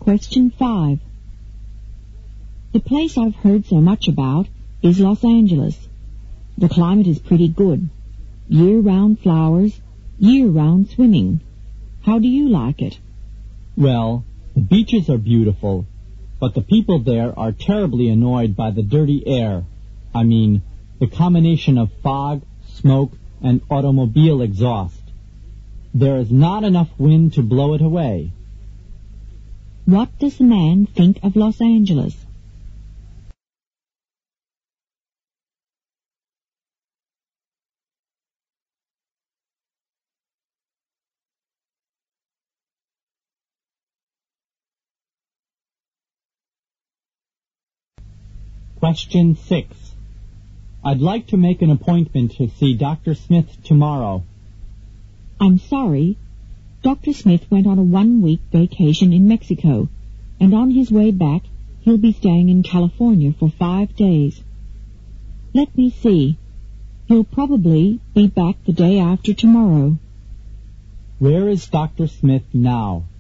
Question 5. The place I've heard so much about is Los Angeles. The climate is pretty good. Year-round flowers, year-round swimming. How do you like it? Well, the beaches are beautiful, but the people there are terribly annoyed by the dirty air. I mean, the combination of fog, smoke, and automobile exhaust. There is not enough wind to blow it away. What does the man think of Los Angeles? Question 6. I'd like to make an appointment to see Dr. Smith tomorrow. I'm sorry. Dr. Smith went on a 1-week vacation in Mexico, and on his way back he'll be staying in California for 5 days. Let me see. He'll probably be back the day after tomorrow. Where is Dr. Smith now?